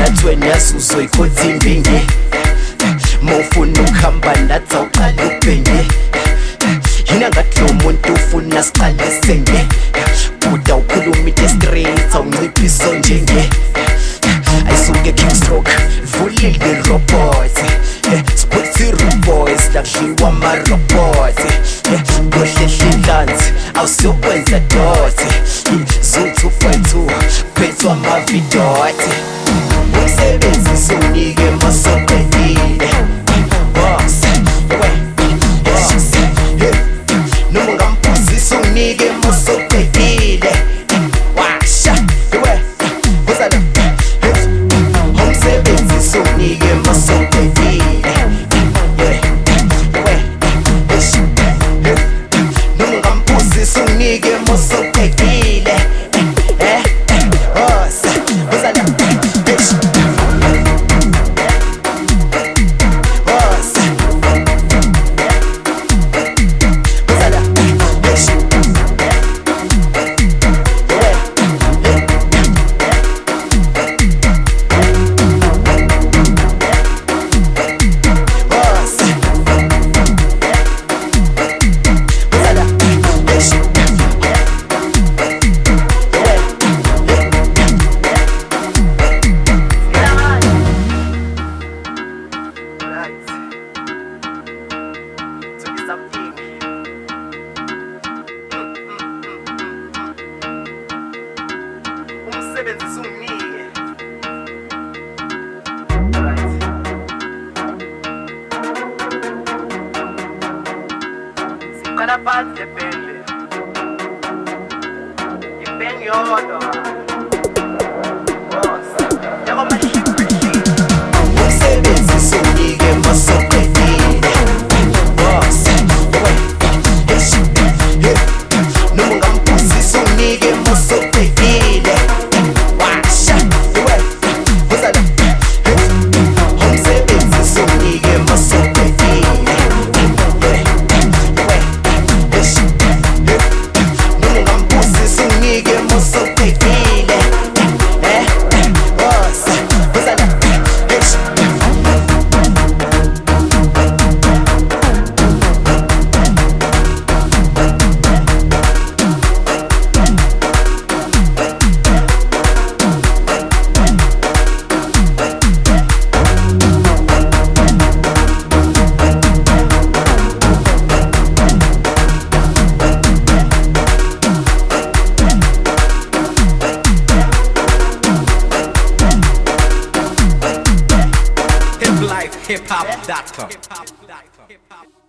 emhathweni yazuzo ikhotha imbingi mawufuna ukuhamba nathi awuqala ubhenge yina ngathi lo muntu ufuna siqalise nge buda ukhuluma into straight awunciphisa njenge ayisuke kickstroke vulile robot Spotty boys lakudliwa ama-robot kohlehla inhlanzi awusiyokwenza dot Zoo 2.2 phethwa amavidot umsebenzi sunike masoqedile boss noma ungamphuzisa unike masoqedile washa wozala umsebenzi sunike masoqedile noma ungamphuzisa unike masoqedile umsebenzi sunike siqala phansi ibhenge yodwa umsebenzi sunike masoqedile boss noma ungamphuzisa unike masoqedile washa wozala umsebenzi sunike masoqedile noma ungamphuzisa unike masoqedile boss wozala hiphop.com